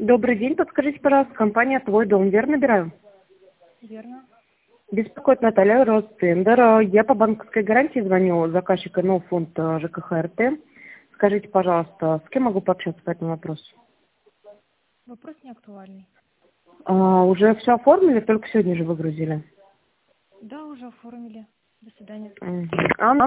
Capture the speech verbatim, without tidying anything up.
Добрый день, подскажите, пожалуйста, компания «Твой дом», верно набираю? Верно. Беспокоит Наталья Ростендер. Я по банковской гарантии звоню, заказчик НО фонд ЖКХ РТ. Скажите, пожалуйста, с кем могу пообщаться по этому вопросу? Вопрос не актуальный. А, уже все оформили, только сегодня же выгрузили. Да, уже оформили. До свидания. Мгм. А